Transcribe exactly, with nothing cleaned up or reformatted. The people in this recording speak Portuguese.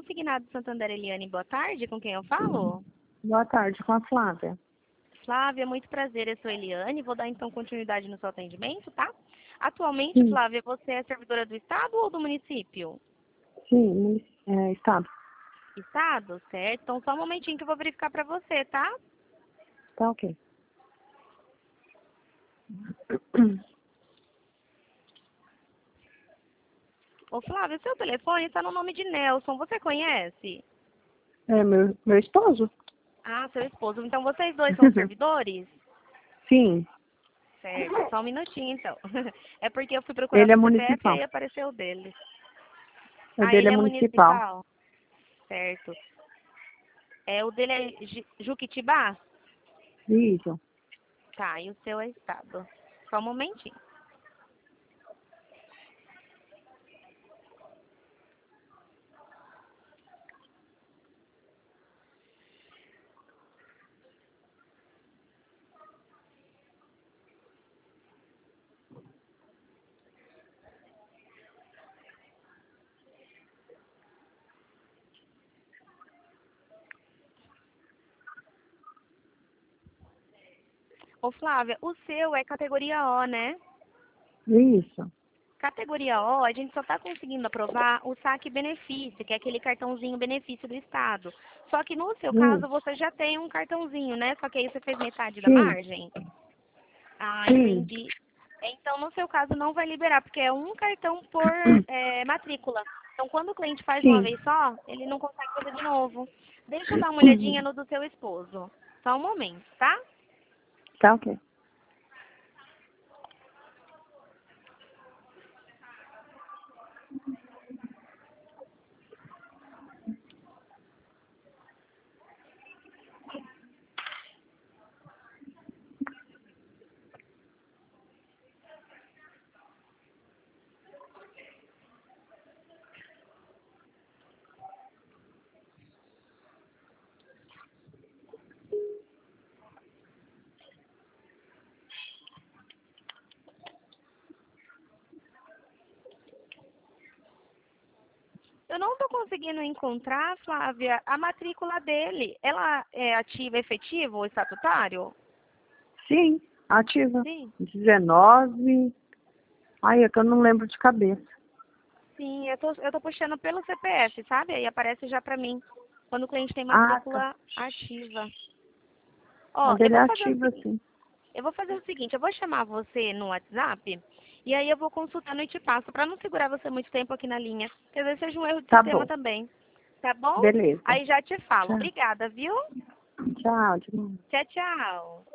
Consignado Santander, Eliane, boa tarde. Com quem eu falo? Boa tarde, com a Flávia. Flávia, muito prazer. Eu sou Eliane. Vou dar então continuidade no seu atendimento, tá? Atualmente, Sim, Flávia, você é servidora do Estado ou do município? sim, é, Estado. Estado, certo? Então só um momentinho que eu vou verificar pra você, tá? Tá ok. Ô, Flávia, seu telefone está no nome de Nelson. Você conhece? É meu, meu esposo? Ah, seu esposo. Então vocês dois são servidores? Sim, Certo. Só um minutinho, então. É porque eu fui procurar ele é no C P F e municipal. aí apareceu o dele. O Ah, dele é ele é municipal. municipal? Certo. É, o dele é Ju- Juquitibá? Isso. Tá, e o seu é Estado. Só um momentinho. Ô, Flávia, o seu é categoria O, né? Isso. Categoria O, a gente só está conseguindo aprovar o saque benefício, que é aquele cartãozinho benefício do Estado. Só que no seu caso, Isso. você já tem um cartãozinho, né? Só que aí você fez metade da Sim, margem. Ah, sim. entendi. Então, no seu caso, não vai liberar, porque é um cartão por é, matrícula. Então, quando o cliente faz uma Sim. vez só, ele não consegue fazer de novo. Deixa eu dar uma olhadinha no do seu esposo. Só um momento, tá? Tá ok. Eu não estou conseguindo encontrar, Flávia, a matrícula dele. Ela é ativa, efetiva ou estatutário? Sim, ativa. Sim. dezenove. Ai, é que eu não lembro de cabeça. Sim, eu tô, eu tô puxando pelo C P F, sabe? Aí aparece já pra mim, quando o cliente tem Ah, tá. matrícula ativa. A Ó, eu dele é vou fazer o ativa, seguinte, sim. eu vou fazer o seguinte, eu vou chamar você no WhatsApp e aí eu vou consultando e te passo, pra não segurar você muito tempo aqui na linha. Porque às vezes seja um erro de Tá sistema bom. também. Tá bom? Beleza. Aí já te falo. Tchau. Obrigada, viu? Tchau, de novo. Tchau, tchau.